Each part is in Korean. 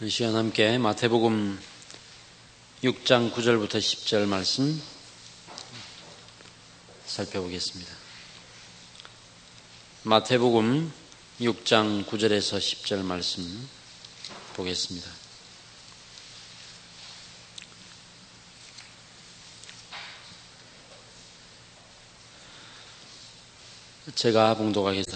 이 시간 함께 마태복음 6장 9절부터 10절 말씀 살펴보겠습니다. 마태복음 6장 9절에서 10절 말씀 보겠습니다. 제가 봉독하겠습니다.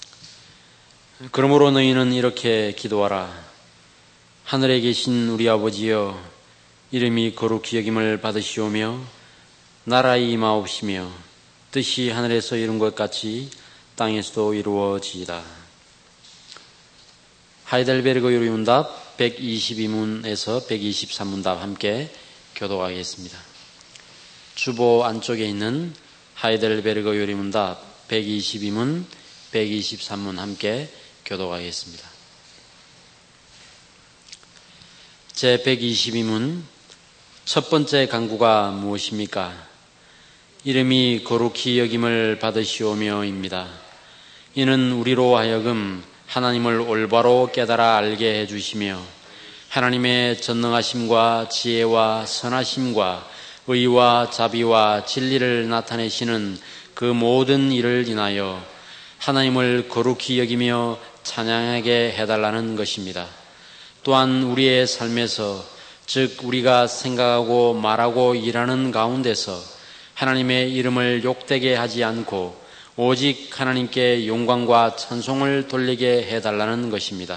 그러므로 너희는 이렇게 기도하라. 하늘에 계신 우리 아버지여, 이름이 거룩히 여김을 받으시오며 나라의 임하옵시며 뜻이 하늘에서 이룬 것 같이 땅에서도 이루어지이다. 하이델베르그 요리문답 122문에서 123문답 함께 교독하겠습니다. 주보 안쪽에 있는 하이델베르그 요리문답 122문, 123문 함께 교독하겠습니다. 제122문, 첫 번째 간구가 무엇입니까? 이름이 거룩히 여김을 받으시오며입니다. 이는 우리로 하여금 하나님을 올바로 깨달아 알게 해주시며 하나님의 전능하심과 지혜와 선하심과 의와 자비와 진리를 나타내시는 그 모든 일을 인하여 하나님을 거룩히 여기며 찬양하게 해달라는 것입니다. 또한 우리의 삶에서, 즉 우리가 생각하고 말하고 일하는 가운데서 하나님의 이름을 욕되게 하지 않고 오직 하나님께 영광과 찬송을 돌리게 해달라는 것입니다.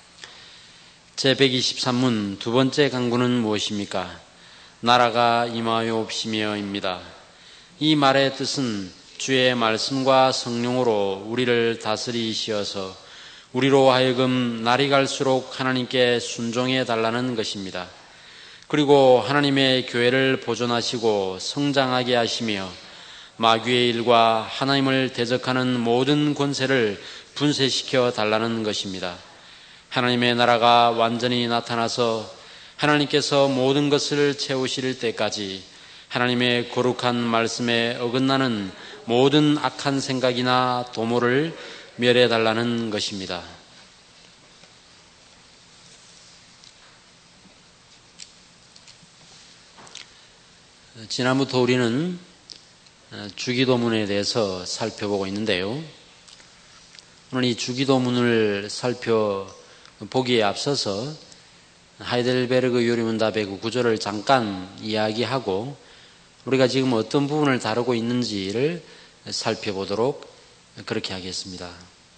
제123문 두 번째 간구는 무엇입니까? 나라가 임하옵시며입니다. 이 말의 뜻은 주의 말씀과 성령으로 우리를 다스리시어서 우리로 하여금 날이 갈수록 하나님께 순종해 달라는 것입니다. 그리고 하나님의 교회를 보존하시고 성장하게 하시며 마귀의 일과 하나님을 대적하는 모든 권세를 분쇄시켜 달라는 것입니다. 하나님의 나라가 완전히 나타나서 하나님께서 모든 것을 채우실 때까지 하나님의 거룩한 말씀에 어긋나는 모든 악한 생각이나 도모를 멸해달라는 것입니다. 지난부터 우리는 주기도문에 대해서 살펴보고 있는데요. 오늘 이 주기도문을 살펴보기에 앞서서 하이델베르그 요리문답의 그 구조를 잠깐 이야기하고 우리가 지금 어떤 부분을 다루고 있는지를 살펴보도록 그렇게 하겠습니다.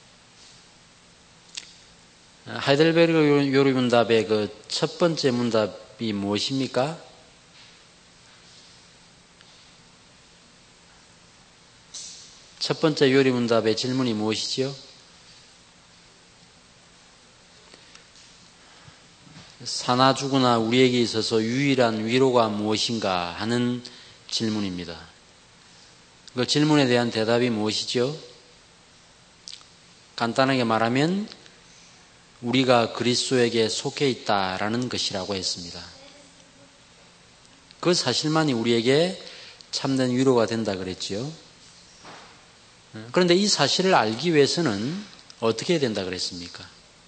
하이델베르그 요리문답의 그 첫 번째 문답이 무엇입니까? 첫 번째 요리문답의 질문이 무엇이지요? 사나 죽으나 우리에게 있어서 유일한 위로가 무엇인가 하는 질문입니다. 그 질문에 대한 대답이 무엇이죠? 간단하게 말하면 우리가 그리스도에게 속해 있다라는 것이라고 했습니다. 그 사실만이 우리에게 참된 위로가 된다 그랬지요. 그런데 이 사실을 알기 위해서는 어떻게 해야 된다 그랬습니까?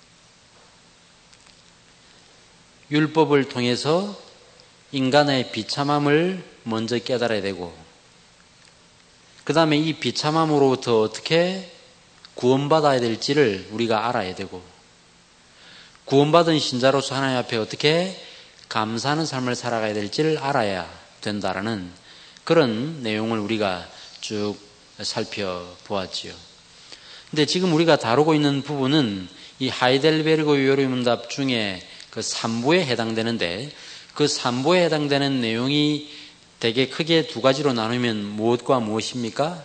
율법을 통해서 인간의 비참함을 먼저 깨달아야 되고 그 다음에 이 비참함으로부터 어떻게 구원받아야 될지를 우리가 알아야 되고 구원받은 신자로서 하나님 앞에 어떻게 감사하는 삶을 살아가야 될지를 알아야 된다라는 그런 내용을 우리가 쭉 살펴보았지요. 근데 지금 우리가 다루고 있는 부분은 이 하이델베르그 요리문답 중에 그 3부에 해당되는데 그 3부에 해당되는 내용이 되게 크게 두 가지로 나누면 무엇과 무엇입니까?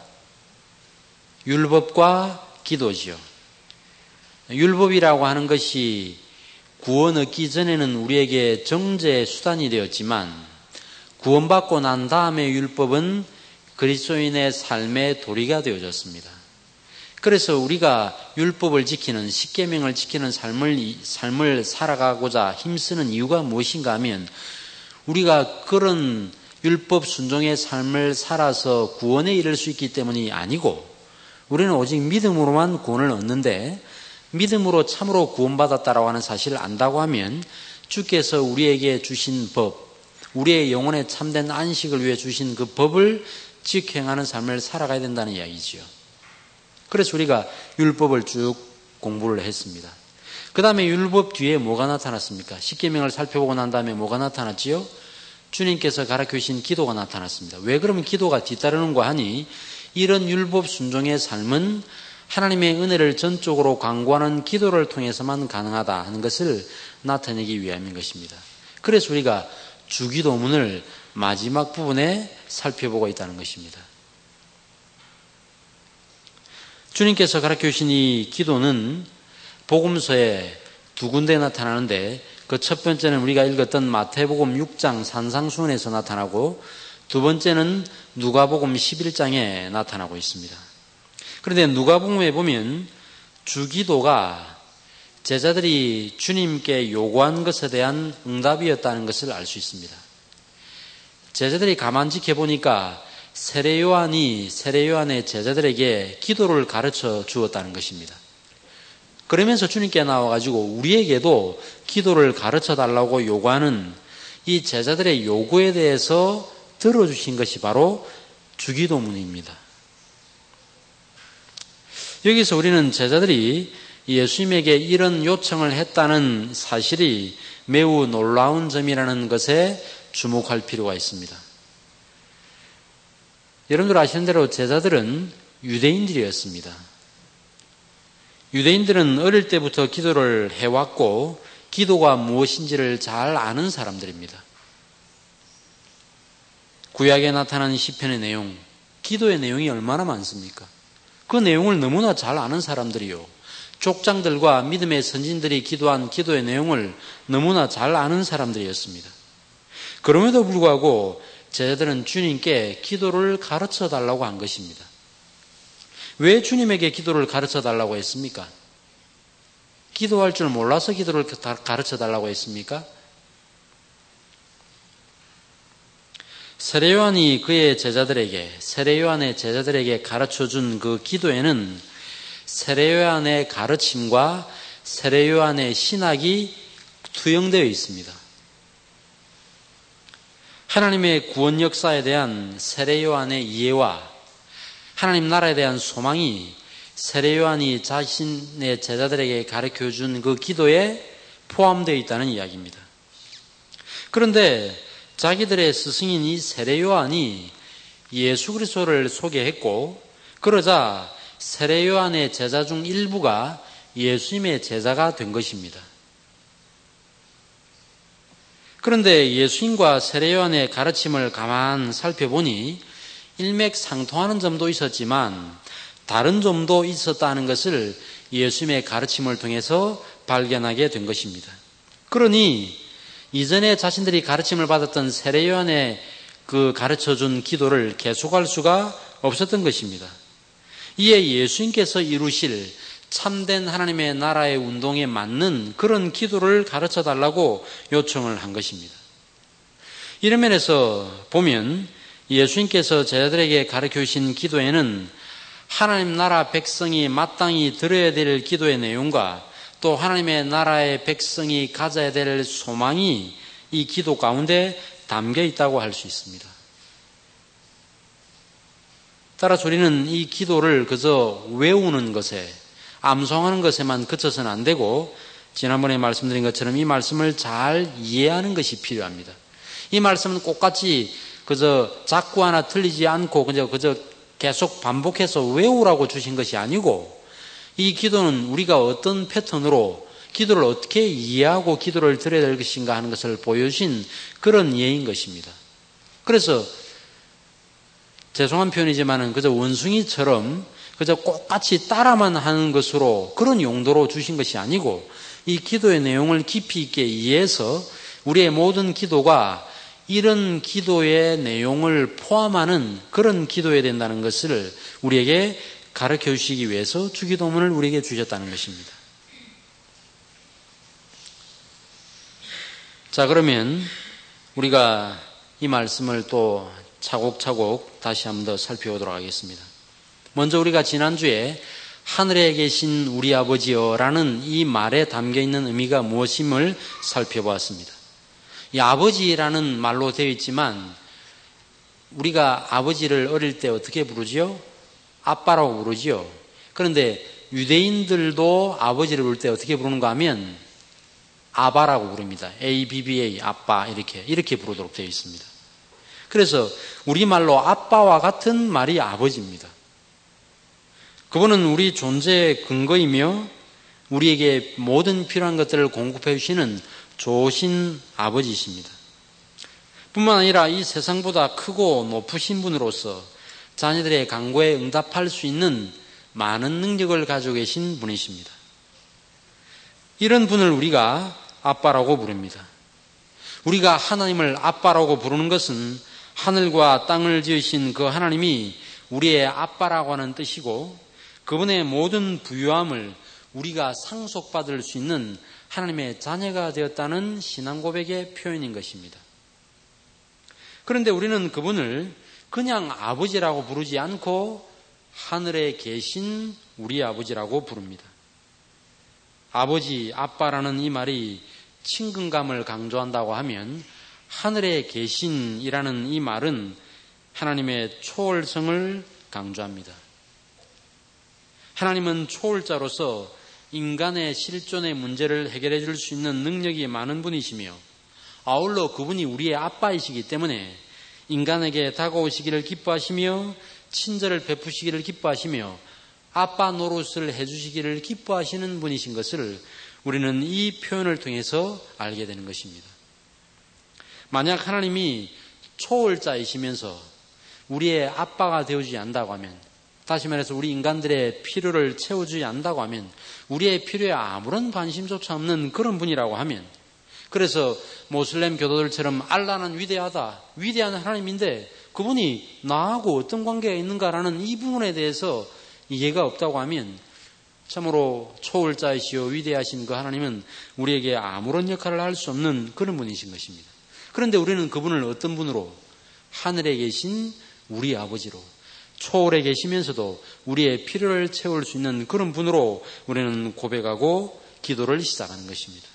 율법과 기도지요. 율법이라고 하는 것이 구원 얻기 전에는 우리에게 정죄의 수단이 되었지만 구원받고 난 다음에 율법은 그리스도인의 삶의 도리가 되어졌습니다. 그래서 우리가 율법을 지키는 십계명을 지키는 삶을 살아가고자 힘쓰는 이유가 무엇인가 하면 우리가 그런 율법 순종의 삶을 살아서 구원에 이를 수 있기 때문이 아니고 우리는 오직 믿음으로만 구원을 얻는데 믿음으로 참으로 구원받았다라고 하는 사실을 안다고 하면 주께서 우리에게 주신 법, 우리의 영혼에 참된 안식을 위해 주신 그 법을 지켜행하는 삶을 살아가야 된다는 이야기지요. 그래서 우리가 율법을 쭉 공부를 했습니다. 그 다음에 율법 뒤에 뭐가 나타났습니까? 십계명을 살펴보고 난 다음에 뭐가 나타났지요? 주님께서 가르쳐 주신 기도가 나타났습니다. 왜 그러면 기도가 뒤따르는가 하니 이런 율법 순종의 삶은 하나님의 은혜를 전적으로 광고하는 기도를 통해서만 가능하다 하는 것을 나타내기 위함인 것입니다. 그래서 우리가 주기도문을 마지막 부분에 살펴보고 있다는 것입니다. 주님께서 가르쳐 주신 이 기도는 복음서에 두 군데 나타나는데 그 첫 번째는 우리가 읽었던 마태복음 6장 산상수훈에서 나타나고 두 번째는 누가복음 11장에 나타나고 있습니다. 그런데 누가복음에 보면 주기도가 제자들이 주님께 요구한 것에 대한 응답이었다는 것을 알 수 있습니다. 제자들이 가만 지켜보니까 세례요한이 세례요한의 제자들에게 기도를 가르쳐 주었다는 것입니다. 그러면서 주님께 나와가지고 우리에게도 기도를 가르쳐 달라고 요구하는 이 제자들의 요구에 대해서 들어주신 것이 바로 주기도문입니다. 여기서 우리는 제자들이 예수님에게 이런 요청을 했다는 사실이 매우 놀라운 점이라는 것에 주목할 필요가 있습니다. 여러분들 아시는 대로 제자들은 유대인들이었습니다. 유대인들은 어릴 때부터 기도를 해왔고 기도가 무엇인지를 잘 아는 사람들입니다. 구약에 나타난 시편의 내용, 기도의 내용이 얼마나 많습니까? 그 내용을 너무나 잘 아는 사람들이요. 족장들과 믿음의 선진들이 기도한 기도의 내용을 너무나 잘 아는 사람들이었습니다. 그럼에도 불구하고 제자들은 주님께 기도를 가르쳐 달라고 한 것입니다. 왜 주님에게 기도를 가르쳐 달라고 했습니까? 기도할 줄 몰라서 기도를 가르쳐 달라고 했습니까? 세례요한이 그의 제자들에게, 세례요한의 제자들에게 가르쳐 준 그 기도에는 세례요한의 가르침과 세례요한의 신학이 투영되어 있습니다. 하나님의 구원 역사에 대한 세례요한의 이해와 하나님 나라에 대한 소망이 세례요한이 자신의 제자들에게 가르쳐 준 그 기도에 포함되어 있다는 이야기입니다. 그런데 자기들의 스승인 이 세례요한이 예수 그리스도를 소개했고 그러자 세례요한의 제자 중 일부가 예수님의 제자가 된 것입니다. 그런데 예수님과 세례요한의 가르침을 가만 살펴보니 일맥상통하는 점도 있었지만 다른 점도 있었다는 것을 예수님의 가르침을 통해서 발견하게 된 것입니다. 그러니 이전에 자신들이 가르침을 받았던 세례요한의 그 가르쳐준 기도를 계속할 수가 없었던 것입니다. 이에 예수님께서 이루실 참된 하나님의 나라의 운동에 맞는 그런 기도를 가르쳐 달라고 요청을 한 것입니다. 이런 면에서 보면 예수님께서 제자들에게 가르쳐 주신 기도에는 하나님 나라 백성이 마땅히 들어야 될 기도의 내용과 또 하나님의 나라의 백성이 가져야 될 소망이 이 기도 가운데 담겨 있다고 할 수 있습니다. 따라서 우리는 이 기도를 그저 외우는 것에, 암송하는 것에만 그쳐서는 안 되고 지난번에 말씀드린 것처럼 이 말씀을 잘 이해하는 것이 필요합니다. 이 말씀은 똑같이 그저 자꾸 하나 틀리지 않고 그저 계속 반복해서 외우라고 주신 것이 아니고 이 기도는 우리가 어떤 패턴으로 기도를 어떻게 이해하고 기도를 드려야 될 것인가 하는 것을 보여주신 그런 예인 것입니다. 그래서 죄송한 표현이지만 그저 원숭이처럼 그저 똑같이 따라만 하는 것으로 그런 용도로 주신 것이 아니고 이 기도의 내용을 깊이 있게 이해해서 우리의 모든 기도가 이런 기도의 내용을 포함하는 그런 기도해야 된다는 것을 우리에게 가르쳐 주시기 위해서 주기도문을 우리에게 주셨다는 것입니다. 자, 그러면 우리가 이 말씀을 또 차곡차곡 다시 한번 더 살펴보도록 하겠습니다. 먼저 우리가 지난주에 하늘에 계신 우리 아버지여 라는 이 말에 담겨있는 의미가 무엇임을 살펴보았습니다. 이 아버지라는 말로 되어 있지만 우리가 아버지를 어릴 때 어떻게 부르지요? 아빠라고 부르지요. 그런데 유대인들도 아버지를 부를 때 어떻게 부르는가 하면 아바라고 부릅니다. ABBA, 아빠 이렇게 부르도록 되어 있습니다. 그래서 우리말로 아빠와 같은 말이 아버지입니다. 그분은 우리 존재의 근거이며 우리에게 모든 필요한 것들을 공급해 주시는 좋으신 아버지이십니다. 뿐만 아니라 이 세상보다 크고 높으신 분으로서 자녀들의 간구에 응답할 수 있는 많은 능력을 가지고 계신 분이십니다. 이런 분을 우리가 아빠라고 부릅니다. 우리가 하나님을 아빠라고 부르는 것은 하늘과 땅을 지으신 그 하나님이 우리의 아빠라고 하는 뜻이고 그분의 모든 부유함을 우리가 상속받을 수 있는 하나님의 자녀가 되었다는 신앙 고백의 표현인 것입니다. 그런데 우리는 그분을 그냥 아버지라고 부르지 않고 하늘에 계신 우리 아버지라고 부릅니다. 아버지, 아빠라는 이 말이 친근감을 강조한다고 하면 하늘에 계신이라는 이 말은 하나님의 초월성을 강조합니다. 하나님은 초월자로서 인간의 실존의 문제를 해결해 줄 수 있는 능력이 많은 분이시며 아울러 그분이 우리의 아빠이시기 때문에 인간에게 다가오시기를 기뻐하시며 친절을 베푸시기를 기뻐하시며 아빠 노릇을 해주시기를 기뻐하시는 분이신 것을 우리는 이 표현을 통해서 알게 되는 것입니다. 만약 하나님이 초월자이시면서 우리의 아빠가 되어주지 않는다고 하면, 다시 말해서 우리 인간들의 필요를 채워주지 않는다고 하면, 우리의 필요에 아무런 관심조차 없는 그런 분이라고 하면, 그래서 모슬렘 교도들처럼 알라는 위대하다, 위대한 하나님인데 그분이 나하고 어떤 관계가 있는가라는 이 부분에 대해서 이해가 없다고 하면 참으로 초월자이시오 위대하신 그 하나님은 우리에게 아무런 역할을 할 수 없는 그런 분이신 것입니다. 그런데 우리는 그분을 어떤 분으로? 하늘에 계신 우리 아버지로, 초월에 계시면서도 우리의 필요를 채울 수 있는 그런 분으로 우리는 고백하고 기도를 시작하는 것입니다.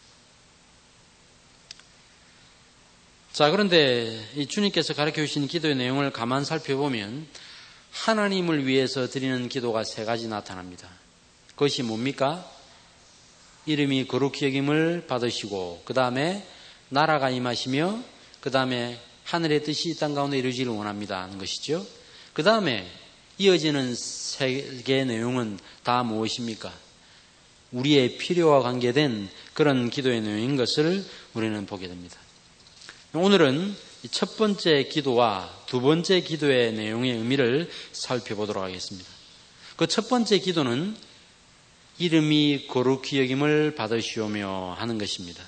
자, 그런데 이 주님께서 가르쳐 주신 기도의 내용을 가만 살펴보면 하나님을 위해서 드리는 기도가 세 가지 나타납니다. 그것이 뭡니까? 이름이 거룩히 여김을 받으시고, 그 다음에 나라가 임하시며, 그 다음에 하늘의 뜻이 이 땅 가운데 이루어지기를 원합니다 하는 것이죠. 그 다음에 이어지는 세 개의 내용은 다 무엇입니까? 우리의 필요와 관계된 그런 기도의 내용인 것을 우리는 보게 됩니다. 오늘은 첫 번째 기도와 두 번째 기도의 내용의 의미를 살펴보도록 하겠습니다. 그 첫 번째 기도는 이름이 거룩히 여김을 받으시오며 하는 것입니다.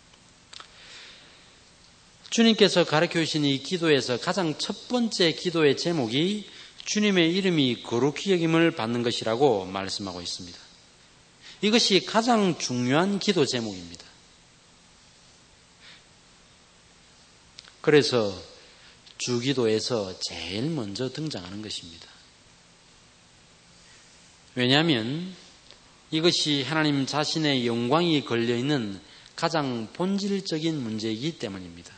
주님께서 가르쳐 주신 이 기도에서 가장 첫 번째 기도의 제목이 주님의 이름이 거룩히 여김을 받는 것이라고 말씀하고 있습니다. 이것이 가장 중요한 기도 제목입니다. 그래서 주기도에서 제일 먼저 등장하는 것입니다. 왜냐하면 이것이 하나님 자신의 영광이 걸려있는 가장 본질적인 문제이기 때문입니다.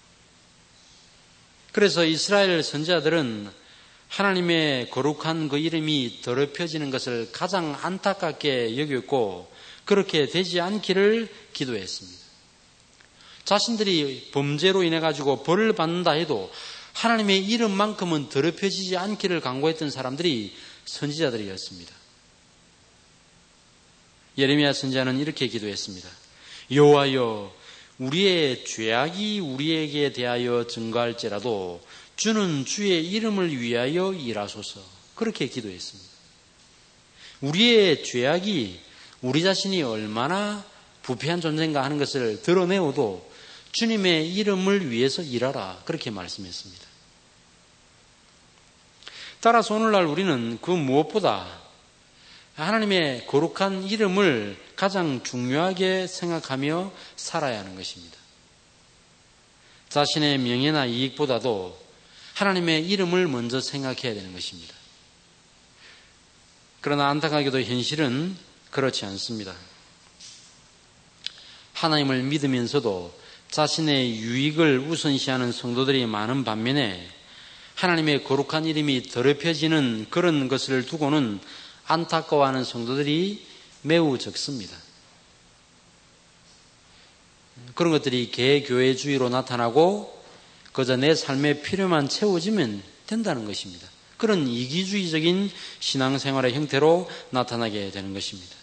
그래서 이스라엘 선지자들은 하나님의 거룩한 그 이름이 더럽혀지는 것을 가장 안타깝게 여겼고 그렇게 되지 않기를 기도했습니다. 자신들이 범죄로 인해 가지고 벌을 받는다 해도 하나님의 이름만큼은 더럽혀지지 않기를 간구했던 사람들이 선지자들이었습니다. 예레미야 선지자는 이렇게 기도했습니다. 여호와여, 우리의 죄악이 우리에게 대하여 증거할지라도 주는 주의 이름을 위하여 일하소서. 그렇게 기도했습니다. 우리의 죄악이 우리 자신이 얼마나 부패한 존재인가 하는 것을 드러내어도 주님의 이름을 위해서 일하라. 그렇게 말씀했습니다. 따라서 오늘날 우리는 그 무엇보다 하나님의 거룩한 이름을 가장 중요하게 생각하며 살아야 하는 것입니다. 자신의 명예나 이익보다도 하나님의 이름을 먼저 생각해야 되는 것입니다. 그러나 안타깝게도 현실은 그렇지 않습니다. 하나님을 믿으면서도 자신의 유익을 우선시하는 성도들이 많은 반면에 하나님의 거룩한 이름이 더럽혀지는 그런 것을 두고는 안타까워하는 성도들이 매우 적습니다. 그런 것들이 개교회주의로 나타나고 그저 내 삶의 필요만 채워지면 된다는 것입니다. 그런 이기주의적인 신앙생활의 형태로 나타나게 되는 것입니다.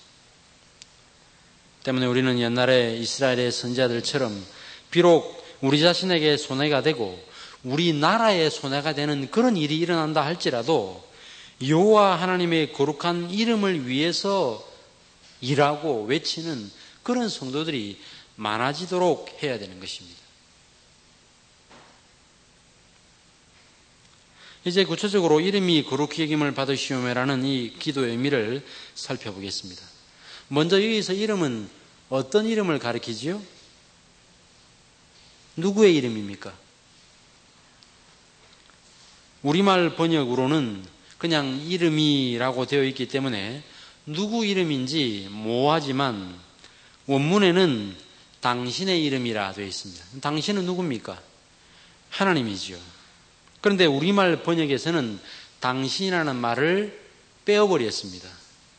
때문에 우리는 옛날에 이스라엘의 선지자들처럼 비록 우리 자신에게 손해가 되고 우리 나라에 손해가 되는 그런 일이 일어난다 할지라도 여호와 하나님의 거룩한 이름을 위해서 일하고 외치는 그런 성도들이 많아지도록 해야 되는 것입니다. 이제 구체적으로 이름이 거룩히 여김을 받으시오매라는 이 기도의 의미를 살펴보겠습니다. 먼저 여기서 이름은 어떤 이름을 가리키지요? 누구의 이름입니까? 우리말 번역으로는 그냥 이름이라고 되어 있기 때문에 누구 이름인지 모호하지만 원문에는 당신의 이름이라 되어 있습니다. 당신은 누굽니까? 하나님이지요. 그런데 우리말 번역에서는 당신이라는 말을 빼어버렸습니다.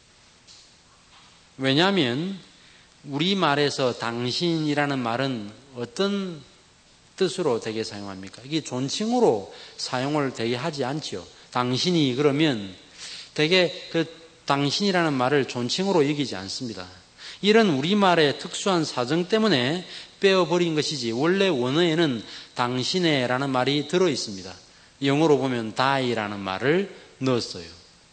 왜냐하면 우리말에서 당신이라는 말은 어떤 뜻으로 되게 사용합니까? 이게 존칭으로 사용을 되게 하지 않지요. 당신이 그러면 되게 그 당신이라는 말을 존칭으로 여기지 않습니다. 이런 우리말의 특수한 사정 때문에 빼어버린 것이지 원래 원어에는 당신의라는 말이 들어있습니다. 영어로 보면 die라는 말을 넣었어요.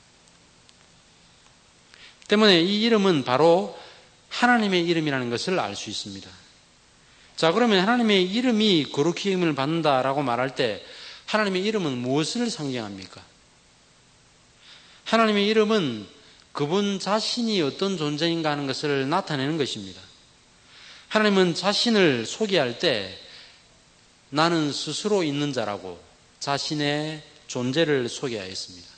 때문에 이 이름은 바로 하나님의 이름이라는 것을 알 수 있습니다. 자, 그러면 하나님의 이름이 거룩히 여김을 받는다라고 말할 때 하나님의 이름은 무엇을 상징합니까? 하나님의 이름은 그분 자신이 어떤 존재인가 하는 것을 나타내는 것입니다. 하나님은 자신을 소개할 때 나는 스스로 있는 자라고 자신의 존재를 소개하였습니다.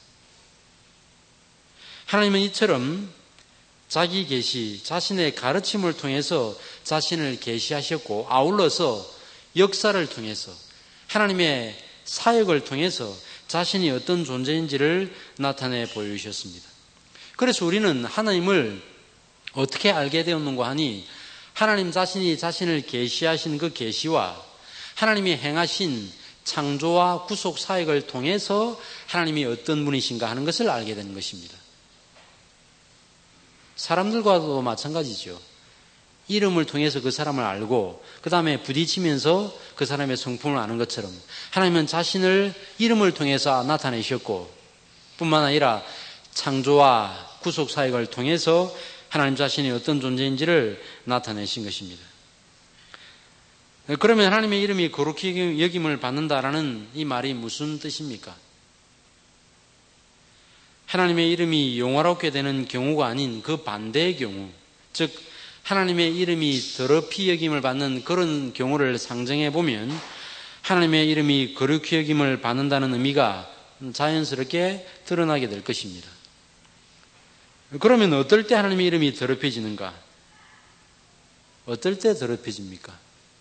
하나님은 이처럼 자기 계시, 자신의 가르침을 통해서 자신을 계시하셨고 아울러서 역사를 통해서 하나님의 사역을 통해서 자신이 어떤 존재인지를 나타내 보여주셨습니다. 그래서 우리는 하나님을 어떻게 알게 되었는가 하니 하나님 자신이 자신을 계시하신 그 계시와 하나님이 행하신 창조와 구속 사역을 통해서 하나님이 어떤 분이신가 하는 것을 알게 되는 것입니다. 사람들과도 마찬가지죠. 이름을 통해서 그 사람을 알고 그 다음에 부딪히면서 그 사람의 성품을 아는 것처럼 하나님은 자신을 이름을 통해서 나타내셨고 뿐만 아니라 창조와 구속 사역을 통해서 하나님 자신이 어떤 존재인지를 나타내신 것입니다. 그러면 하나님의 이름이 거룩히 여김을 받는다라는 이 말이 무슨 뜻입니까? 하나님의 이름이 영화롭게 되는 경우가 아닌 그 반대의 경우, 즉 하나님의 이름이 더럽히 여김을 받는 그런 경우를 상정해 보면 하나님의 이름이 거룩히 여김을 받는다는 의미가 자연스럽게 드러나게 될 것입니다. 그러면 어떨 때 하나님의 이름이 더럽혀지는가? 어떨 때 더럽혀집니까?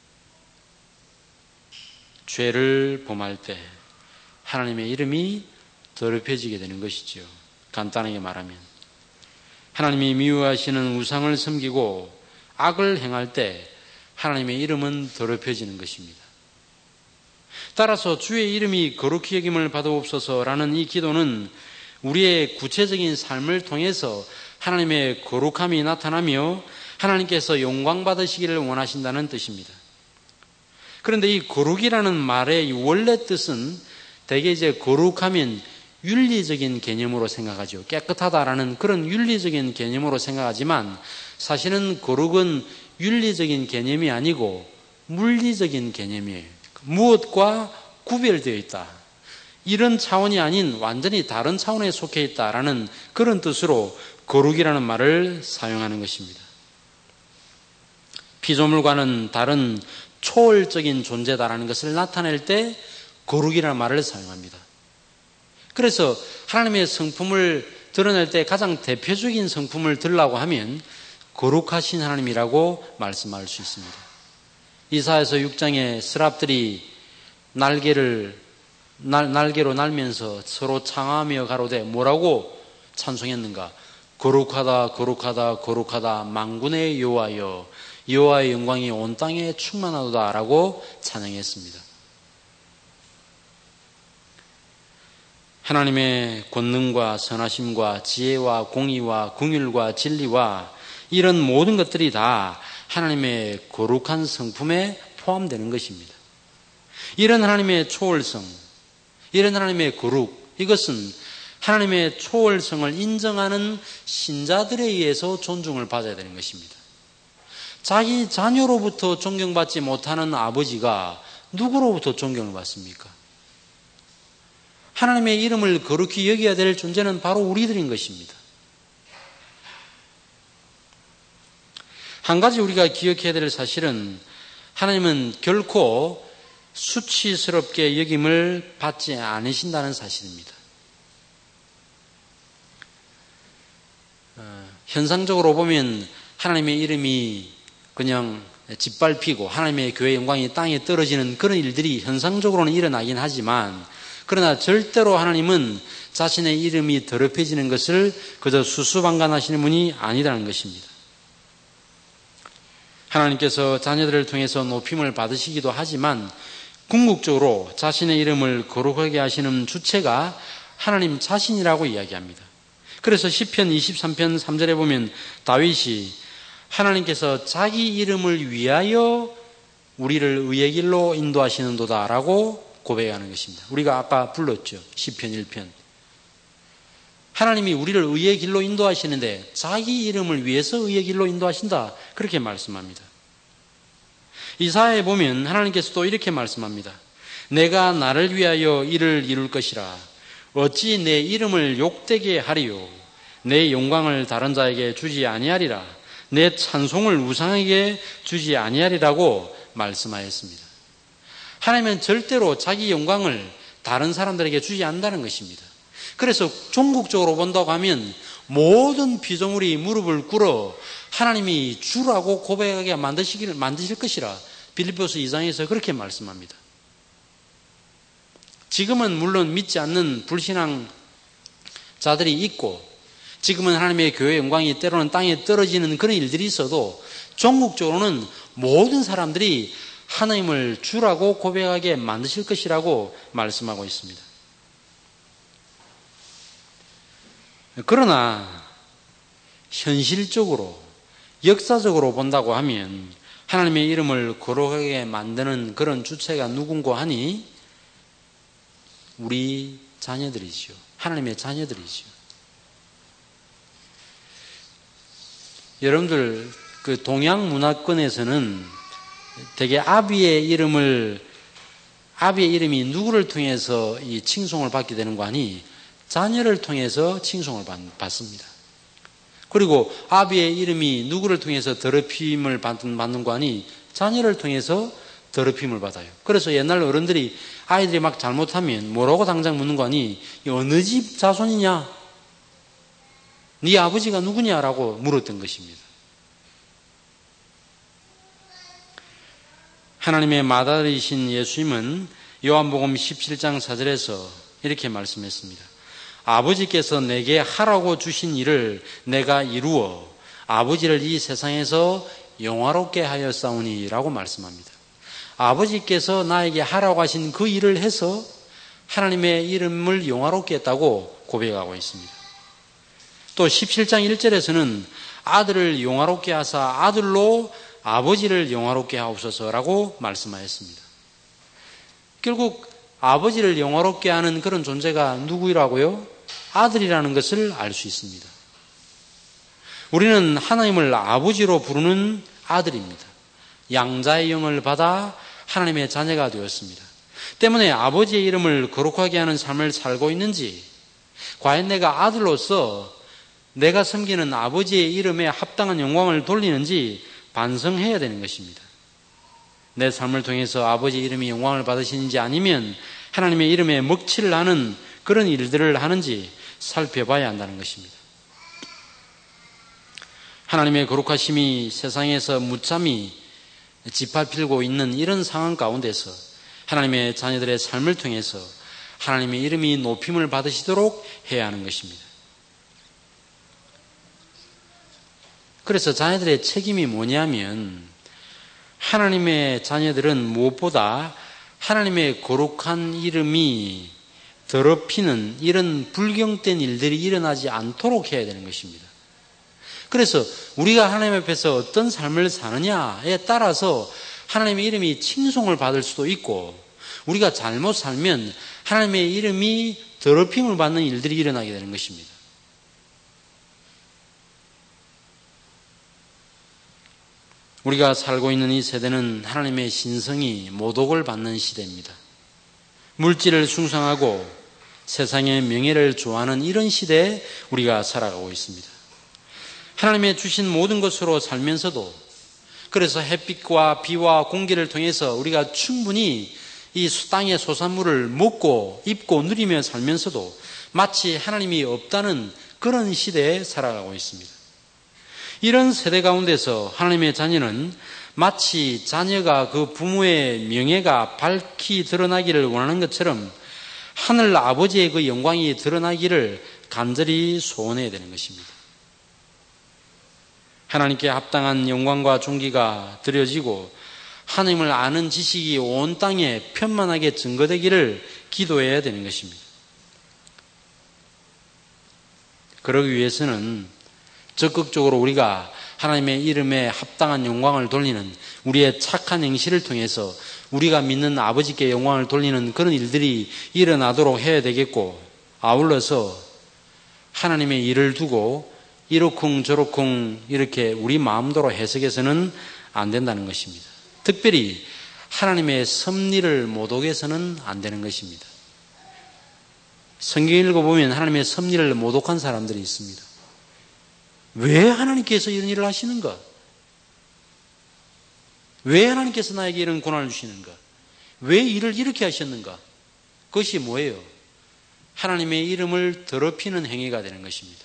죄를 범할 때 하나님의 이름이 더럽혀지게 되는 것이죠. 간단하게 말하면 하나님이 미워하시는 우상을 섬기고 악을 행할 때 하나님의 이름은 더럽혀지는 것입니다. 따라서 주의 이름이 거룩히 여김을 받아옵소서라는 이 기도는 우리의 구체적인 삶을 통해서 하나님의 거룩함이 나타나며 하나님께서 영광 받으시기를 원하신다는 뜻입니다. 그런데 이 거룩이라는 말의 원래 뜻은 대개 이제 거룩하면 윤리적인 개념으로 생각하죠. 깨끗하다라는 그런 윤리적인 개념으로 생각하지만 사실은 거룩은 윤리적인 개념이 아니고 물리적인 개념이에요. 무엇과 구별되어 있다. 이런 차원이 아닌 완전히 다른 차원에 속해 있다라는 그런 뜻으로 거룩이라는 말을 사용하는 것입니다. 피조물과는 다른 초월적인 존재다라는 것을 나타낼 때 거룩이라는 말을 사용합니다. 그래서 하나님의 성품을 드러낼 때 가장 대표적인 성품을 들라고 하면 거룩하신 하나님이라고 말씀할 수 있습니다. 이사야서 6장에 스랍들이 날개로 날면서 서로 창하며 가로되 뭐라고 찬송했는가? 거룩하다 거룩하다 거룩하다 만군의 여호와여, 여호와의 영광이 온 땅에 충만하도다 라고 찬양했습니다. 하나님의 권능과 선하심과 지혜와 공의와 긍휼과 진리와 이런 모든 것들이 다 하나님의 거룩한 성품에 포함되는 것입니다. 이런 하나님의 초월성, 이런 하나님의 거룩, 이것은 하나님의 초월성을 인정하는 신자들에 의해서 존중을 받아야 되는 것입니다. 자기 자녀로부터 존경받지 못하는 아버지가 누구로부터 존경을 받습니까? 하나님의 이름을 거룩히 여겨야 될 존재는 바로 우리들인 것입니다. 한 가지 우리가 기억해야 될 사실은 하나님은 결코 수치스럽게 여김을 받지 않으신다는 사실입니다. 현상적으로 보면 하나님의 이름이 그냥 짓밟히고 하나님의 교회의 영광이 땅에 떨어지는 그런 일들이 현상적으로는 일어나긴 하지만, 그러나 절대로 하나님은 자신의 이름이 더럽혀지는 것을 그저 수수방관하시는 분이 아니라는 것입니다. 하나님께서 자녀들을 통해서 높임을 받으시기도 하지만 궁극적으로 자신의 이름을 거룩하게 하시는 주체가 하나님 자신이라고 이야기합니다. 그래서 시편 23편 3절에 보면 다윗이 하나님께서 자기 이름을 위하여 우리를 의의 길로 인도하시는도다 라고 고백하는 것입니다. 우리가 아까 불렀죠. 시편 1편. 하나님이 우리를 의의 길로 인도하시는데 자기 이름을 위해서 의의 길로 인도하신다, 그렇게 말씀합니다. 이사야에 보면 하나님께서도 이렇게 말씀합니다. 내가 나를 위하여 이를 이룰 것이라. 어찌 내 이름을 욕되게 하리요. 내 영광을 다른 자에게 주지 아니하리라. 내 찬송을 우상에게 주지 아니하리라고 말씀하였습니다. 하나님은 절대로 자기 영광을 다른 사람들에게 주지 않는다는 것입니다. 그래서 종국적으로 본다고 하면 모든 피조물이 무릎을 꿇어 하나님이 주라고 고백하게 만드실 것이라 빌립보서 2장에서 그렇게 말씀합니다. 지금은 물론 믿지 않는 불신앙 자들이 있고, 지금은 하나님의 교회의 영광이 때로는 땅에 떨어지는 그런 일들이 있어도 종국적으로는 모든 사람들이 하나님을 주라고 고백하게 만드실 것이라고 말씀하고 있습니다. 그러나 현실적으로 역사적으로 본다고 하면 하나님의 이름을 거룩하게 만드는 그런 주체가 누군가 하니 우리 자녀들이죠. 하나님의 자녀들이죠. 여러분들 그 동양 문화권에서는 되게 아비의 이름이 누구를 통해서 이 칭송을 받게 되는 거 아니 자녀를 통해서 칭송을 받습니다. 그리고 아비의 이름이 누구를 통해서 더럽힘을 받는 거 아니 자녀를 통해서 더럽힘을 받아요. 그래서 옛날 어른들이 아이들이 막 잘못하면 뭐라고 당장 묻는 거 아니 어느 집 자손이냐? 네 아버지가 누구냐라고 물었던 것입니다. 하나님의 맏아들이신 예수님은 요한복음 17장 4절에서 이렇게 말씀했습니다. 아버지께서 내게 하라고 주신 일을 내가 이루어 아버지를 이 세상에서 영화롭게 하였사오니 라고 말씀합니다. 아버지께서 나에게 하라고 하신 그 일을 해서 하나님의 이름을 영화롭게 했다고 고백하고 있습니다. 또 17장 1절에서는 아들을 영화롭게 하사 아들로 아버지를 영화롭게 하옵소서라고 말씀하였습니다. 결국 아버지를 영화롭게 하는 그런 존재가 누구라고요? 아들이라는 것을 알 수 있습니다. 우리는 하나님을 아버지로 부르는 아들입니다. 양자의 영을 받아 하나님의 자녀가 되었습니다. 때문에 아버지의 이름을 거룩하게 하는 삶을 살고 있는지, 과연 내가 아들로서 내가 섬기는 아버지의 이름에 합당한 영광을 돌리는지 반성해야 되는 것입니다. 내 삶을 통해서 아버지의 이름이 영광을 받으시는지 아니면 하나님의 이름에 먹칠을 하는 그런 일들을 하는지 살펴봐야 한다는 것입니다. 하나님의 거룩하심이 세상에서 무참히 짓밟히고 있는 이런 상황 가운데서 하나님의 자녀들의 삶을 통해서 하나님의 이름이 높임을 받으시도록 해야 하는 것입니다. 그래서 자녀들의 책임이 뭐냐면 하나님의 자녀들은 무엇보다 하나님의 거룩한 이름이 더럽히는 이런 불경된 일들이 일어나지 않도록 해야 되는 것입니다. 그래서 우리가 하나님 앞에서 어떤 삶을 사느냐에 따라서 하나님의 이름이 칭송을 받을 수도 있고 우리가 잘못 살면 하나님의 이름이 더럽힘을 받는 일들이 일어나게 되는 것입니다. 우리가 살고 있는 이 세대는 하나님의 신성이 모독을 받는 시대입니다. 물질을 숭상하고 세상의 명예를 좋아하는 이런 시대에 우리가 살아가고 있습니다. 하나님의 주신 모든 것으로 살면서도 그래서 햇빛과 비와 공기를 통해서 우리가 충분히 이 땅의 소산물을 먹고 입고 누리며 살면서도 마치 하나님이 없다는 그런 시대에 살아가고 있습니다. 이런 세대 가운데서 하나님의 자녀는 마치 자녀가 그 부모의 명예가 밝히 드러나기를 원하는 것처럼 하늘 아버지의 그 영광이 드러나기를 간절히 소원해야 되는 것입니다. 하나님께 합당한 영광과 존귀가 드려지고 하나님을 아는 지식이 온 땅에 편만하게 증거되기를 기도해야 되는 것입니다. 그러기 위해서는 적극적으로 우리가 하나님의 이름에 합당한 영광을 돌리는 우리의 착한 행실을 통해서 우리가 믿는 아버지께 영광을 돌리는 그런 일들이 일어나도록 해야 되겠고, 아울러서 하나님의 일을 두고 이러쿵저러쿵 이렇게 우리 마음대로 해석해서는 안 된다는 것입니다. 특별히 하나님의 섭리를 모독해서는 안 되는 것입니다. 성경 읽어보면 하나님의 섭리를 모독한 사람들이 있습니다. 왜 하나님께서 이런 일을 하시는가? 왜 하나님께서 나에게 이런 고난을 주시는가? 왜 일을 이렇게 하셨는가? 그것이 뭐예요? 하나님의 이름을 더럽히는 행위가 되는 것입니다.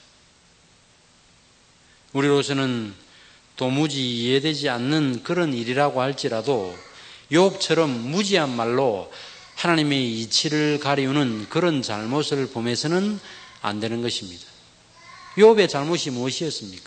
우리로서는 도무지 이해되지 않는 그런 일이라고 할지라도 욥처럼 무지한 말로 하나님의 이치를 가리우는 그런 잘못을 범해서는 안 되는 것입니다. 욥의 잘못이 무엇이었습니까?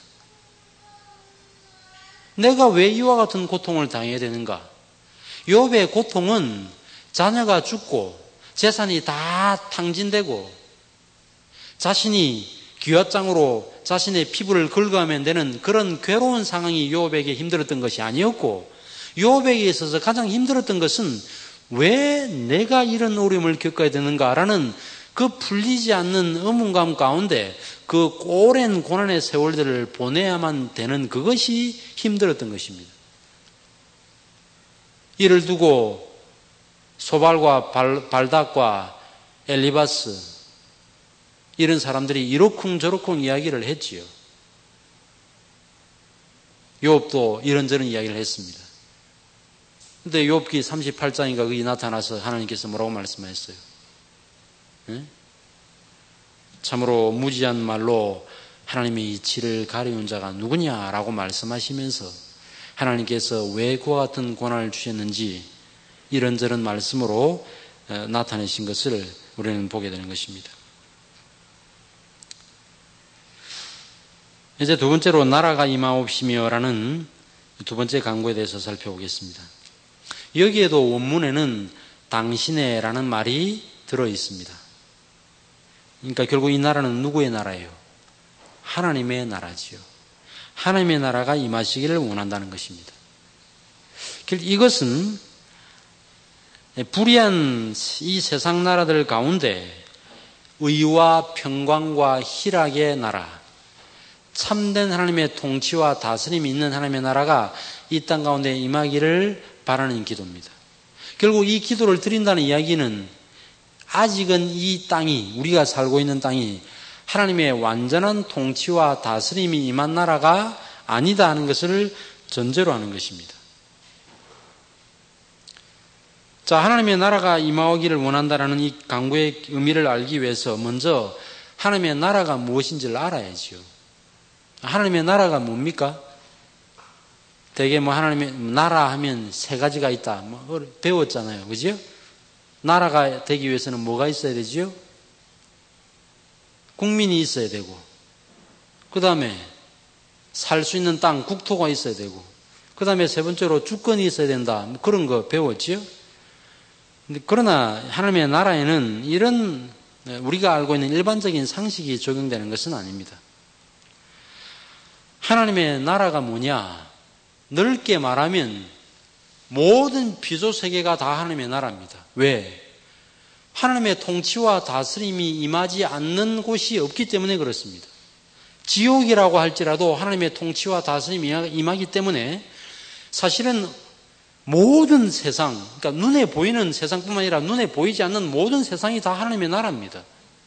내가 왜 이와 같은 고통을 당해야 되는가? 욥의 고통은 자녀가 죽고 재산이 다 탕진되고 자신이 귀화장으로 자신의 피부를 긁어가면 되는 그런 괴로운 상황이 욥에게 힘들었던 것이 아니었고, 욥에게 있어서 가장 힘들었던 것은 왜 내가 이런 어려움을 겪어야 되는가라는 그 풀리지 않는 의문감 가운데 그 오랜 고난의 세월들을 보내야만 되는 그것이 힘들었던 것입니다. 이를 두고 소발과 발닥과 엘리바스 이런 사람들이 이러쿵저러쿵 이야기를 했지요. 욥도 이런저런 이야기를 했습니다. 그런데 욥기 38장인가 거기 나타나서 하나님께서 뭐라고 말씀하셨어요? 참으로 무지한 말로 하나님의 이치를 가리운 자가 누구냐라고 말씀하시면서 하나님께서 왜 그와 같은 고난을 주셨는지 이런저런 말씀으로 나타내신 것을 우리는 보게 되는 것입니다. 이제 두 번째로 나라가 임하옵시며라는 두 번째 강구에 대해서 살펴보겠습니다. 여기에도 원문에는 당신의라는 말이 들어 있습니다. 그러니까 결국 이 나라는 누구의 나라예요? 하나님의 나라지요. 하나님의 나라가 임하시기를 원한다는 것입니다. 이것은 불의한 이 세상 나라들 가운데 의와 평강과 희락의 나라, 참된 하나님의 통치와 다스림이 있는 하나님의 나라가 이 땅 가운데 임하기를 바라는 기도입니다. 결국 이 기도를 드린다는 이야기는 아직은 이 땅이, 우리가 살고 있는 땅이 하나님의 완전한 통치와 다스림이 임한 나라가 아니다 하는 것을 전제로 하는 것입니다. 자, 하나님의 나라가 임하기를 원한다라는 이 강구의 의미를 알기 위해서 먼저 하나님의 나라가 무엇인지를 알아야지요. 하나님의 나라가 뭡니까? 대개 하나님의 나라 하면 세 가지가 있다. 배웠잖아요. 그죠? 나라가 되기 위해서는 뭐가 있어야 되지요? 국민이 있어야 되고, 그 다음에 살 수 있는 땅, 국토가 있어야 되고, 그 다음에 세 번째로 주권이 있어야 된다. 그런 거 배웠지요? 그러나 하나님의 나라에는 이런 우리가 알고 있는 일반적인 상식이 적용되는 것은 아닙니다. 하나님의 나라가 뭐냐? 넓게 말하면 모든 피조 세계가 다 하나님의 나라입니다. 왜? 하나님의 통치와 다스림이 임하지 않는 곳이 없기 때문에 그렇습니다. 지옥이라고 할지라도 하나님의 통치와 다스림이 임하기 때문에 사실은 모든 세상, 그러니까 눈에 보이는 세상뿐만 아니라 눈에 보이지 않는 모든 세상이 다 하나님의 나라입니다.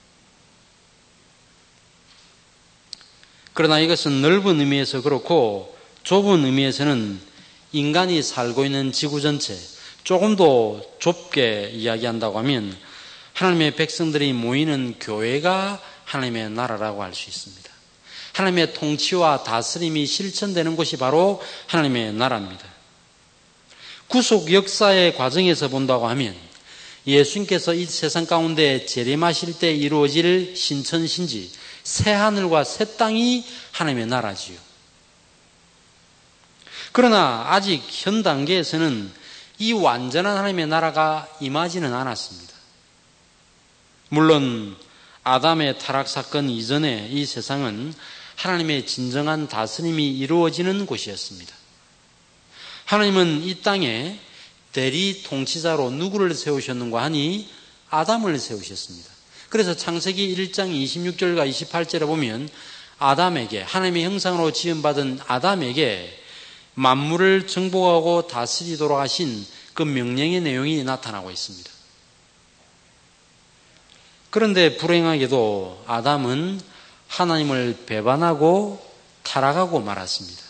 그러나 이것은 넓은 의미에서 그렇고 좁은 의미에서는 인간이 살고 있는 지구 전체, 조금 더 좁게 이야기한다고 하면 하나님의 백성들이 모이는 교회가 하나님의 나라라고 할 수 있습니다. 하나님의 통치와 다스림이 실천되는 곳이 바로 하나님의 나라입니다. 구속 역사의 과정에서 본다고 하면 예수님께서 이 세상 가운데 재림하실 때 이루어질 신천신지, 새 하늘과 새 땅이 하나님의 나라지요. 그러나 아직 현 단계에서는 이 완전한 하나님의 나라가 임하지는 않았습니다. 물론 아담의 타락 사건 이전에 이 세상은 하나님의 진정한 다스림이 이루어지는 곳이었습니다. 하나님은 이 땅에 대리 통치자로 누구를 세우셨는가 하니 아담을 세우셨습니다. 그래서 창세기 1장 26절과 28절에 보면 아담에게, 하나님의 형상으로 지음받은 아담에게 만물을 정복하고 다스리도록 하신 그 명령의 내용이 나타나고 있습니다. 그런데 불행하게도 아담은 하나님을 배반하고 타락하고 말았습니다.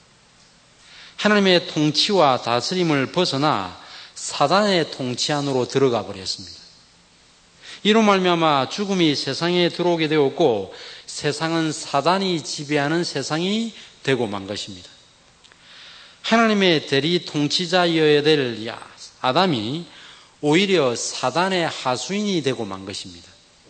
하나님의 통치와 다스림을 벗어나 사단의 통치 안으로 들어가 버렸습니다. 이로 말미암아 죽음이 세상에 들어오게 되었고 세상은 사단이 지배하는 세상이 되고 만 것입니다. 하나님의 대리 통치자여야 될 아담이 오히려 사단의 하수인이 되고 만 것입니다.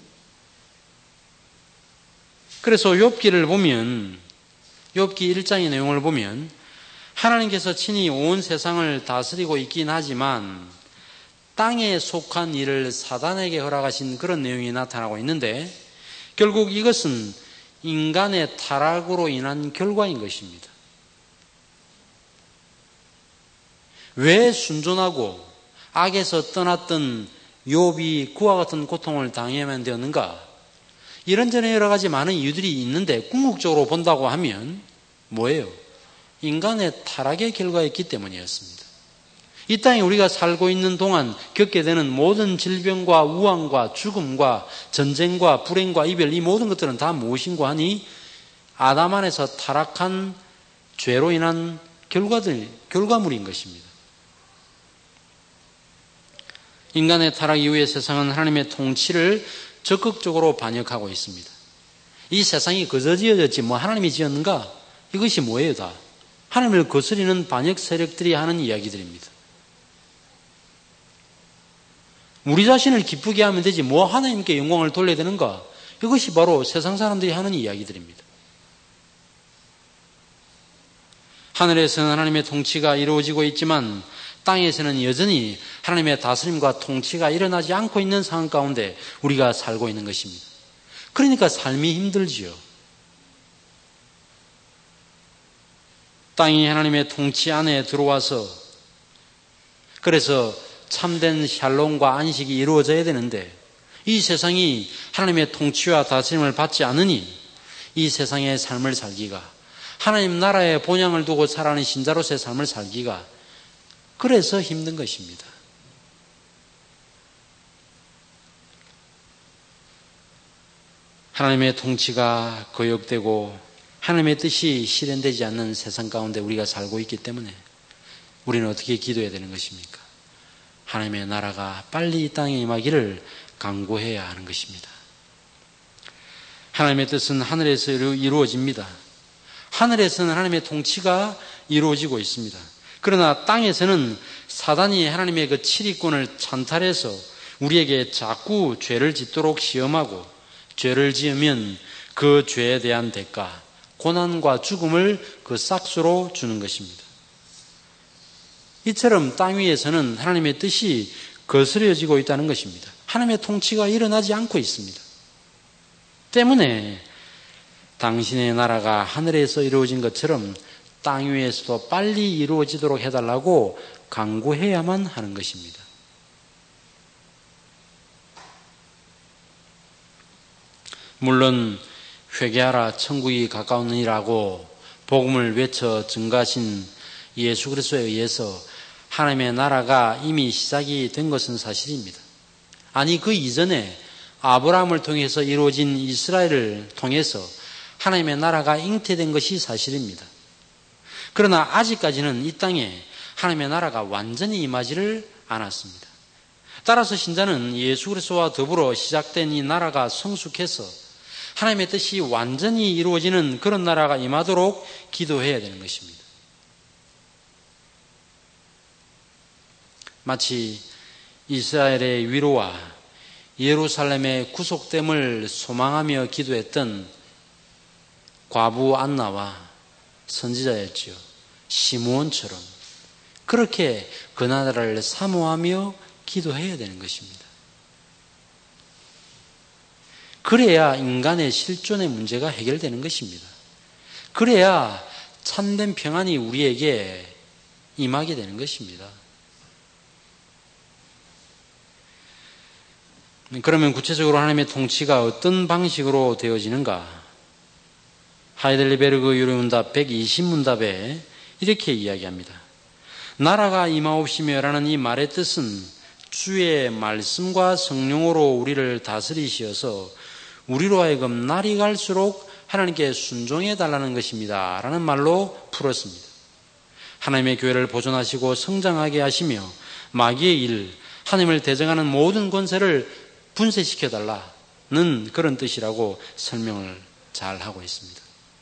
그래서 욥기를 보면, 욥기 1장의 내용을 보면 하나님께서 친히 온 세상을 다스리고 있긴 하지만 땅에 속한 일을 사단에게 허락하신 그런 내용이 나타나고 있는데 결국 이것은 인간의 타락으로 인한 결과인 것입니다. 왜 순종하고 악에서 떠났던 욥이 그와 같은 고통을 당해야만 되었는가? 이런저런 여러 가지 많은 이유들이 있는데 궁극적으로 본다고 하면 뭐예요? 인간의 타락의 결과였기 때문이었습니다. 이 땅에 우리가 살고 있는 동안 겪게 되는 모든 질병과 우환과 죽음과 전쟁과 불행과 이별, 이 모든 것들은 다 무엇인가 하니 아담 안에서 타락한 죄로 인한 결과물인 것입니다. 인간의 타락 이후의 세상은 하나님의 통치를 적극적으로 반역하고 있습니다. 이 세상이 그저 지어졌지 하나님이 지었는가? 이것이 뭐예요 다? 하나님을 거스리는 반역 세력들이 하는 이야기들입니다. 우리 자신을 기쁘게 하면 되지 하나님께 영광을 돌려야 되는가? 이것이 바로 세상 사람들이 하는 이야기들입니다. 하늘에서는 하나님의 통치가 이루어지고 있지만 땅에서는 여전히 하나님의 다스림과 통치가 일어나지 않고 있는 상황 가운데 우리가 살고 있는 것입니다. 그러니까 삶이 힘들지요. 땅이 하나님의 통치 안에 들어와서 그래서 참된 샬롬과 안식이 이루어져야 되는데 이 세상이 하나님의 통치와 다스림을 받지 않으니 이 세상의 삶을 살기가, 하나님 나라의 본향을 두고 살아가는 신자로서의 삶을 살기가 그래서 힘든 것입니다. 하나님의 통치가 거역되고 하나님의 뜻이 실현되지 않는 세상 가운데 우리가 살고 있기 때문에 우리는 어떻게 기도해야 되는 것입니까? 하나님의 나라가 빨리 이 땅에 임하기를 간구해야 하는 것입니다. 하나님의 뜻은 하늘에서 이루어집니다. 하늘에서는 하나님의 통치가 이루어지고 있습니다. 그러나 땅에서는 사단이 하나님의 그 치리권을 찬탈해서 우리에게 자꾸 죄를 짓도록 시험하고, 죄를 지으면 그 죄에 대한 대가, 고난과 죽음을 그 싹수로 주는 것입니다. 이처럼 땅 위에서는 하나님의 뜻이 거스려지고 있다는 것입니다. 하나님의 통치가 일어나지 않고 있습니다. 때문에 당신의 나라가 하늘에서 이루어진 것처럼 땅 위에서도 빨리 이루어지도록 해달라고 간구해야만 하는 것입니다. 물론 회개하라 천국이 가까우니라고 복음을 외쳐 증가하신 예수 그리스도에 의해서 하나님의 나라가 이미 시작이 된 것은 사실입니다. 아니, 그 이전에 아브라함을 통해서 이루어진 이스라엘을 통해서 하나님의 나라가 잉태된 것이 사실입니다. 그러나 아직까지는 이 땅에 하나님의 나라가 완전히 임하지를 않았습니다. 따라서 신자는 예수 그리스도와 더불어 시작된 이 나라가 성숙해서 하나님의 뜻이 완전히 이루어지는 그런 나라가 임하도록 기도해야 되는 것입니다. 마치 이스라엘의 위로와 예루살렘의 구속됨을 소망하며 기도했던 과부 안나와 선지자였지요. 시므온처럼 그렇게 그 나라를 사모하며 기도해야 되는 것입니다. 그래야 인간의 실존의 문제가 해결되는 것입니다. 그래야 참된 평안이 우리에게 임하게 되는 것입니다. 그러면 구체적으로 하나님의 통치가 어떤 방식으로 되어지는가? 하이델베르그 유료문답 120문답에 이렇게 이야기합니다. 나라가 임하옵시며라는 이 말의 뜻은 주의 말씀과 성령으로 우리를 다스리시어서 우리로 하여금 날이 갈수록 하나님께 순종해 달라는 것입니다 라는 말로 풀었습니다. 하나님의 교회를 보존하시고 성장하게 하시며 마귀의 일, 하나님을 대적하는 모든 권세를 분쇄시켜 달라는 그런 뜻이라고 설명을 잘 하고 있습니다.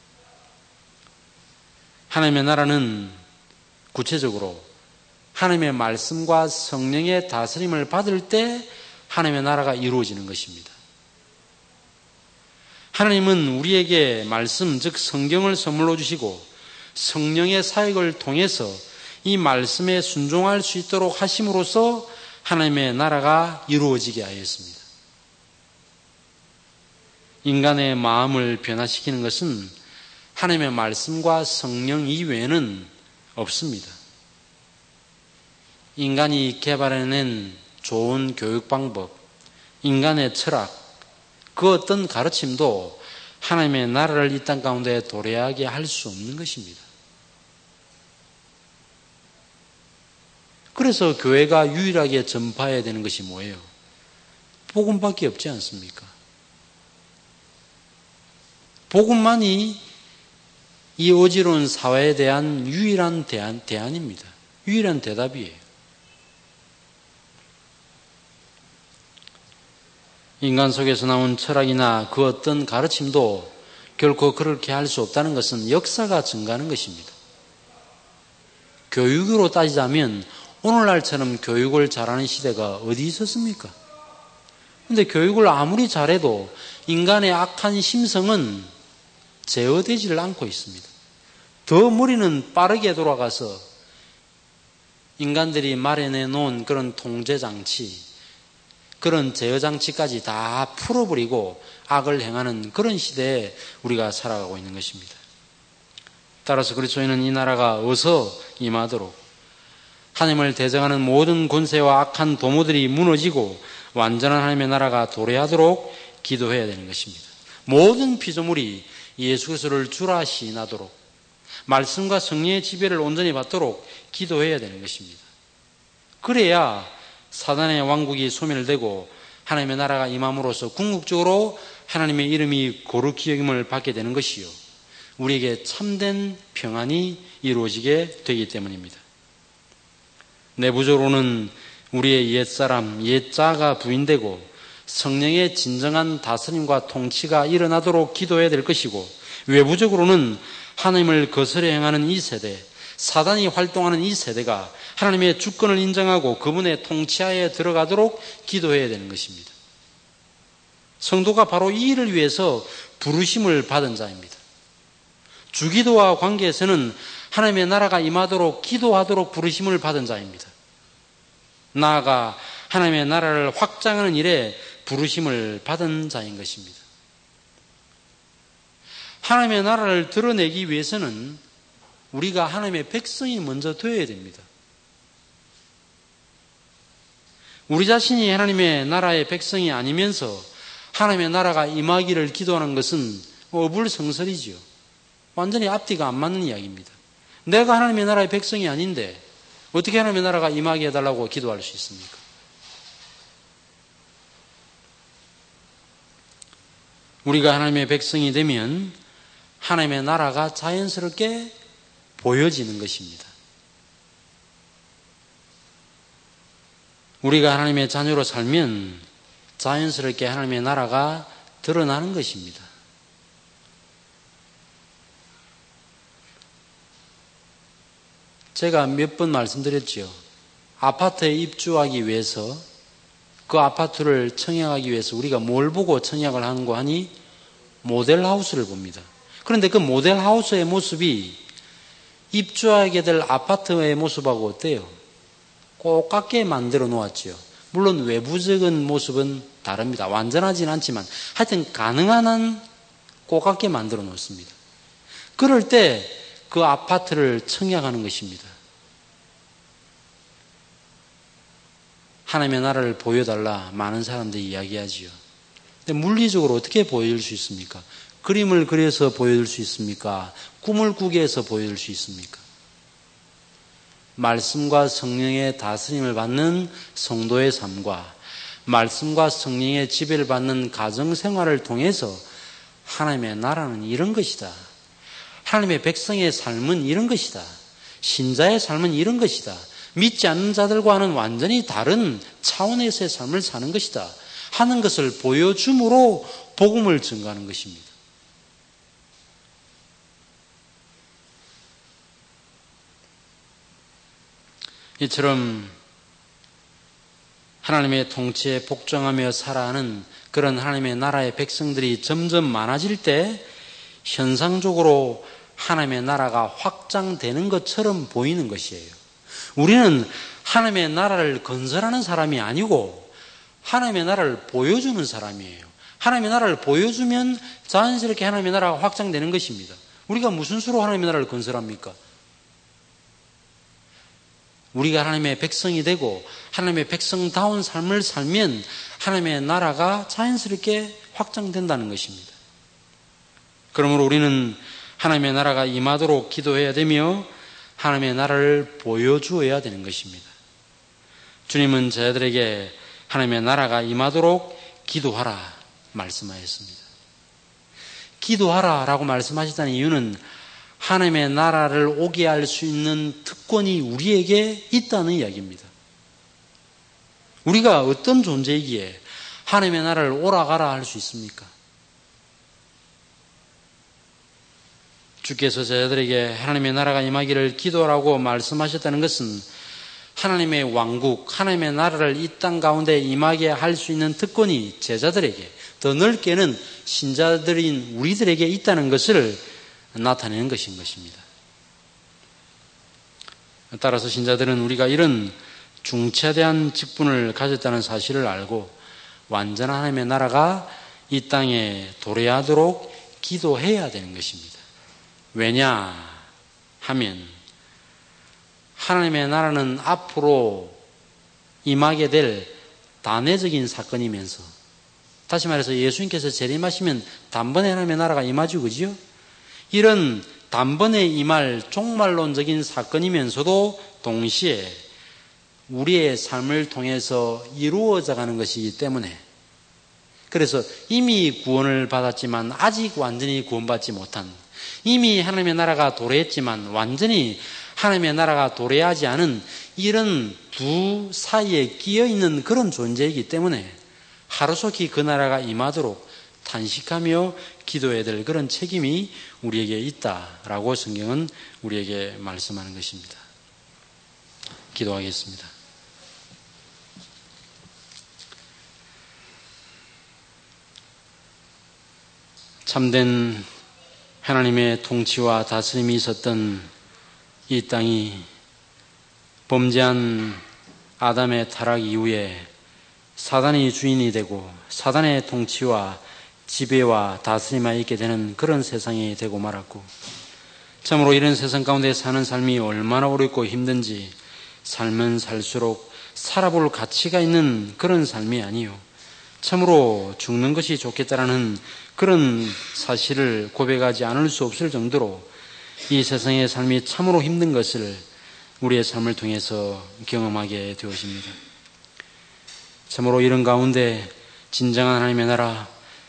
하나님의 나라는 구체적으로 하나님의 말씀과 성령의 다스림을 받을 때 하나님의 나라가 이루어지는 것입니다. 하나님은 우리에게 말씀, 즉 성경을 선물로 주시고 성령의 사역을 통해서 이 말씀에 순종할 수 있도록 하심으로써 하나님의 나라가 이루어지게 하였습니다. 인간의 마음을 변화시키는 것은 하나님의 말씀과 성령 이외에는 없습니다. 인간이 개발해낸 좋은 교육 방법, 인간의 철학, 그 어떤 가르침도 하나님의 나라를 이 땅 가운데 도래하게 할 수 없는 것입니다. 그래서 교회가 유일하게 전파해야 되는 것이 뭐예요? 복음밖에 없지 않습니까? 복음만이 이 어지러운 사회에 대한 유일한 대안입니다. 유일한 대답이에요. 인간 속에서 나온 철학이나 그 어떤 가르침도 결코 그렇게 할 수 없다는 것은 역사가 증가하는 것입니다. 교육으로 따지자면 오늘날처럼 교육을 잘하는 시대가 어디 있었습니까? 그런데 교육을 아무리 잘해도 인간의 악한 심성은 제어되지를 않고 있습니다. 더 머리는 빠르게 돌아가서 인간들이 마련해 놓은 그런 통제장치, 그런 제어장치까지 다 풀어버리고 악을 행하는 그런 시대에 우리가 살아가고 있는 것입니다. 따라서 그리스도인은 이 나라가 어서 임하도록 하나님을 대적하는 모든 권세와 악한 도모들이 무너지고 완전한 하나님의 나라가 도래하도록 기도해야 되는 것입니다. 모든 피조물이 예수 그리스도를 주라 시인하도록 말씀과 성령의 지배를 온전히 받도록 기도해야 되는 것입니다. 그래야 사단의 왕국이 소멸되고 하나님의 나라가 임함으로써 궁극적으로 하나님의 이름이 거룩히 여김을 받게 되는 것이요, 우리에게 참된 평안이 이루어지게 되기 때문입니다. 내부적으로는 우리의 옛사람, 옛자가 부인되고 성령의 진정한 다스림과 통치가 일어나도록 기도해야 될 것이고, 외부적으로는 하나님을 거스려 행하는 이 세대, 사단이 활동하는 이 세대가 하나님의 주권을 인정하고 그분의 통치하에 들어가도록 기도해야 되는 것입니다. 성도가 바로 이 일을 위해서 부르심을 받은 자입니다. 주기도와 관계에서는 하나님의 나라가 임하도록 기도하도록 부르심을 받은 자입니다. 나아가 하나님의 나라를 확장하는 일에 부르심을 받은 자인 것입니다. 하나님의 나라를 드러내기 위해서는 우리가 하나님의 백성이 먼저 되어야 됩니다. 우리 자신이 하나님의 나라의 백성이 아니면서 하나님의 나라가 임하기를 기도하는 것은 어불성설이지요. 완전히 앞뒤가 안 맞는 이야기입니다. 내가 하나님의 나라의 백성이 아닌데 어떻게 하나님의 나라가 임하게 해달라고 기도할 수 있습니까? 우리가 하나님의 백성이 되면 하나님의 나라가 자연스럽게 보여지는 것입니다. 우리가 하나님의 자녀로 살면 자연스럽게 하나님의 나라가 드러나는 것입니다. 제가 몇 번 말씀드렸지요. 아파트에 입주하기 위해서 그 아파트를 청약하기 위해서 우리가 뭘 보고 청약을 하는고 하니 모델하우스를 봅니다. 그런데 그 모델하우스의 모습이 입주하게 될 아파트의 모습하고 어때요? 꼭 같게 만들어 놓았지요. 물론 외부적인 모습은 다릅니다. 완전하진 않지만 하여튼 가능한 한 꼭 같게 만들어 놓습니다. 그럴 때 그 아파트를 청약하는 것입니다. 하나님의 나라를 보여달라 많은 사람들이 이야기하지요. 근데 물리적으로 어떻게 보여줄 수 있습니까? 그림을 그려서 보여줄 수 있습니까? 꿈을 꾸게 해서 보여줄 수 있습니까? 말씀과 성령의 다스림을 받는 성도의 삶과 말씀과 성령의 지배를 받는 가정생활을 통해서 하나님의 나라는 이런 것이다. 하나님의 백성의 삶은 이런 것이다. 신자의 삶은 이런 것이다. 믿지 않는 자들과는 완전히 다른 차원에서의 삶을 사는 것이다 하는 것을 보여줌으로 복음을 증거하는 것입니다. 이처럼 하나님의 통치에 복종하며 살아가는 그런 하나님의 나라의 백성들이 점점 많아질 때 현상적으로 하나님의 나라가 확장되는 것처럼 보이는 것이에요. 우리는 하나님의 나라를 건설하는 사람이 아니고 하나님의 나라를 보여주는 사람이에요. 하나님의 나라를 보여주면 자연스럽게 하나님의 나라가 확장되는 것입니다. 우리가 무슨 수로 하나님의 나라를 건설합니까? 우리가 하나님의 백성이 되고 하나님의 백성다운 삶을 살면 하나님의 나라가 자연스럽게 확장된다는 것입니다. 그러므로 우리는 하나님의 나라가 임하도록 기도해야 되며 하나님의 나라를 보여주어야 되는 것입니다. 주님은 저희들에게 하나님의 나라가 임하도록 기도하라 말씀하셨습니다. 기도하라라고 말씀하셨다는 이유는 하나님의 나라를 오게 할 수 있는 특권이 우리에게 있다는 이야기입니다. 우리가 어떤 존재이기에 하나님의 나라를 오라가라 할 수 있습니까? 주께서 저희들에게 하나님의 나라가 임하기를 기도하라고 말씀하셨다는 것은 하나님의 왕국, 하나님의 나라를 이 땅 가운데 임하게 할 수 있는 특권이 제자들에게, 더 넓게는 신자들인 우리들에게 있다는 것을 나타내는 것인 것입니다. 따라서 신자들은 우리가 이런 중차대한 직분을 가졌다는 사실을 알고 완전한 하나님의 나라가 이 땅에 도래하도록 기도해야 되는 것입니다. 왜냐 하면 하나님의 나라는 앞으로 임하게 될 단회적인 사건이면서, 다시 말해서 예수님께서 재림하시면 단번에 하나님의 나라가 임하죠, 그죠? 이런 단번에 임할 종말론적인 사건이면서도 동시에 우리의 삶을 통해서 이루어져 가는 것이기 때문에, 그래서 이미 구원을 받았지만 아직 완전히 구원받지 못한, 이미 하나님의 나라가 도래했지만 완전히 하나님의 나라가 도래하지 않은 이런 두 사이에 끼어 있는 그런 존재이기 때문에 하루속히 그 나라가 임하도록 탄식하며 기도해야 될 그런 책임이 우리에게 있다라고 성경은 우리에게 말씀하는 것입니다. 기도하겠습니다. 참된 하나님의 통치와 다스림이 있었던 이 땅이 범죄한 아담의 타락 이후에 사단이 주인이 되고 사단의 통치와 지배와 다스림에 있게 되는 그런 세상이 되고 말았고, 참으로 이런 세상 가운데 사는 삶이 얼마나 어렵고 힘든지 살면 살수록 살아볼 가치가 있는 그런 삶이 아니요, 참으로 죽는 것이 좋겠다라는 그런 사실을 고백하지 않을 수 없을 정도로 이 세상의 삶이 참으로 힘든 것을 우리의 삶을 통해서 경험하게 되어집니다. 참으로 이런 가운데 진정한 하나님의 나라,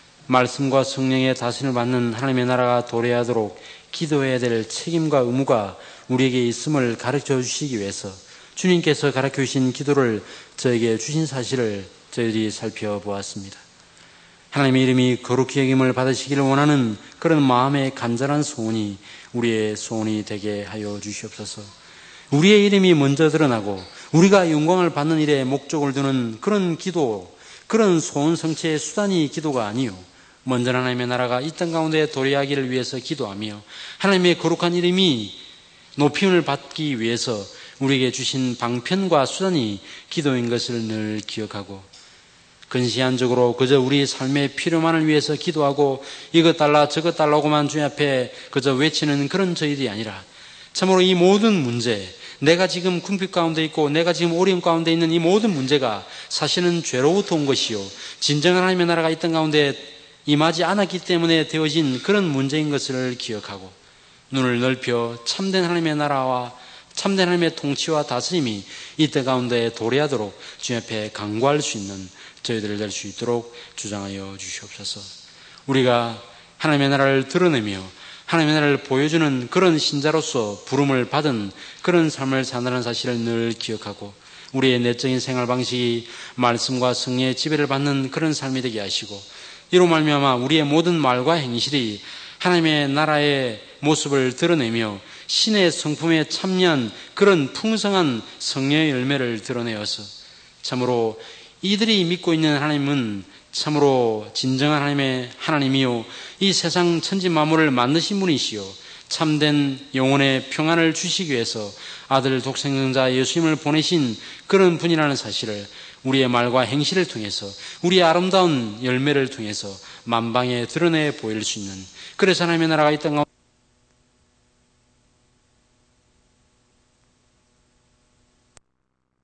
말씀과 성령의 다스림을 받는 하나님의 나라가 도래하도록 기도해야 될 책임과 의무가 우리에게 있음을 가르쳐 주시기 위해서 주님께서 가르쳐 주신 기도를 저에게 주신 사실을 저희들이 살펴보았습니다. 하나님의 이름이 거룩히 여김을 받으시기를 원하는 그런 마음의 간절한 소원이 우리의 소원이 되게 하여 주시옵소서. 우리의 이름이 먼저 드러나고 우리가 영광을 받는 일에 목적을 두는 그런 기도, 그런 소원 성취의 수단이 기도가 아니요, 먼저 하나님의 나라가 이 땅 가운데 도래하기를 위해서 기도하며 하나님의 거룩한 이름이 높임을 받기 위해서 우리에게 주신 방편과 수단이 기도인 것을 늘 기억하고, 근시안적으로 그저 우리 삶의 필요만을 위해서 기도하고 이것 달라 저것 달라고만 주님 앞에 그저 외치는 그런 저희들이 아니라, 참으로 이 모든 문제, 내가 지금 궁핍 가운데 있고 내가 지금 어려움 가운데 있는 이 모든 문제가 사실은 죄로부터 온 것이요, 진정한 하나님의 나라가 이 땅 가운데 임하지 않았기 때문에 되어진 그런 문제인 것을 기억하고, 눈을 넓혀 참된 하나님의 나라와 참된 하나님의 통치와 다스림이 이 땅 가운데 도래하도록 주님 앞에 간구할 수 있는 저희들을 될 수 있도록 주장하여 주시옵소서. 우리가 하나님의 나라를 드러내며 하나님의 나라를 보여주는 그런 신자로서 부름을 받은 그런 삶을 산다는 사실을 늘 기억하고, 우리의 내적인 생활 방식이 말씀과 성령의 지배를 받는 그런 삶이 되게 하시고, 이로 말미암아 우리의 모든 말과 행실이 하나님의 나라의 모습을 드러내며 신의 성품에 참여한 그런 풍성한 성령의 열매를 드러내어서 참으로 이들이 믿고 있는 하나님은 참으로 진정한 하나님의 하나님이요, 이 세상 천지 만물을 만드신 분이시요, 참된 영혼의 평안을 주시기 위해서 아들 독생자 예수님을 보내신 그런 분이라는 사실을 우리의 말과 행실을 통해서, 우리의 아름다운 열매를 통해서 만방에 드러내 보일 수 있는, 그래서 하나님의 나라가 이 땅 가운데